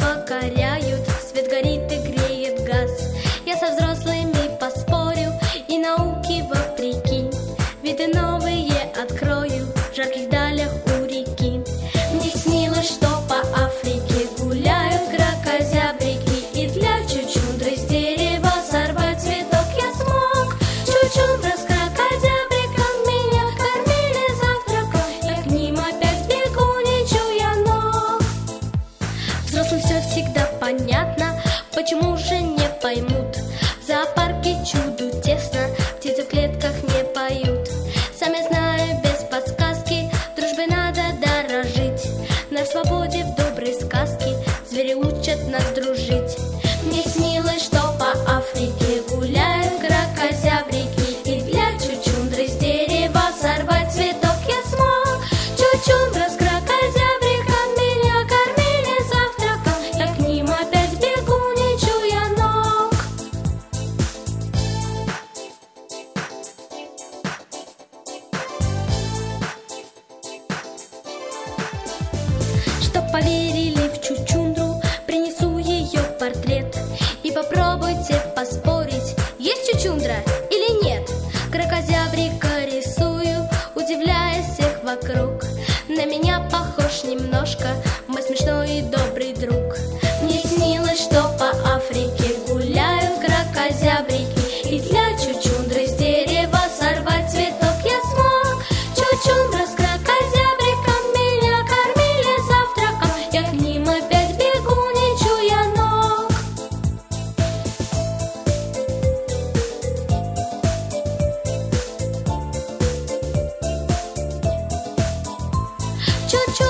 покоряют, свет горит и греет газ. Я со взрослыми поспорю и науке вопреки виды новые открою в жарких далях у реки. Мне снилось, что по Африке гуляют кракозябрики, и для чучундры с дерева сорвать цветок я смог. Чучундра с кракозябриком меня кормили завтраком, я к ним опять бегу, не чуя ног. Взрослым все всегда понятно, почему же не поймут? В зоопарке чуду тесно, птицы в клетках не поют. Сам я знаю без подсказки, дружбой надо дорожить. На свободе в доброй сказке звери учат нас дружить. Мне снилось, что по Африке гуляют кракозябрики, и для чучундры с дерева сорвать цветок я смог. Чучундра с кракозябриком меня кормили завтраком, я к ним опять бегу, не чуя ног. Чтоб поверили в чучундру, принесу ее портрет. И попробуйте поспорить, есть чучундра или нет. Кракозябрика рисую, удивляя всех вокруг. На меня похож немножко мой смешной и добрый друг. Мне снилось, что по Африке гуляют кракозябрики, и для чучундры с дерева сорвать цветок я смог. Чучундра с кракозябриком меня кормили завтраком, я к ним опять бегу, не чуя ног. Чучундра